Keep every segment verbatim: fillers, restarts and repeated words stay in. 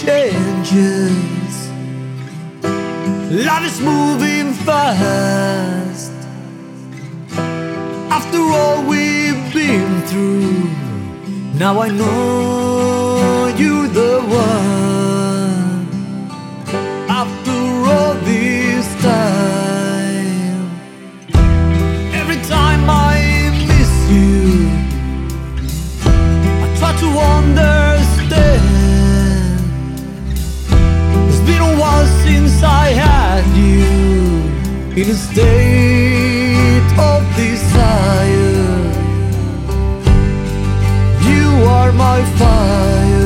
changes. Life is moving fast. After all we've been through, now I know you're the one. After all this time, every time I miss you, I try to understand. It's been a while since I had you in a state of desire. You are my fire.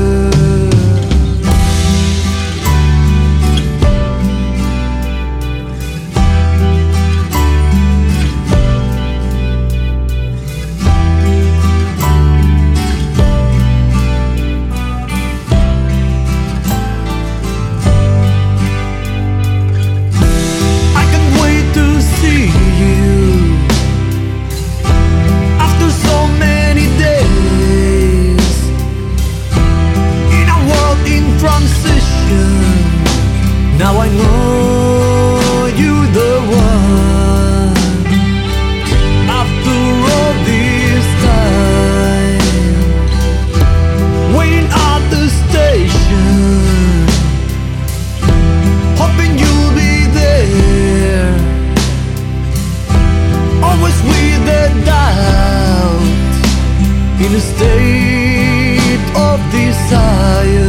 Now I know you're the one. After all this time, waiting at the station, hoping you'll be there. Always with a doubt, in a state of desire.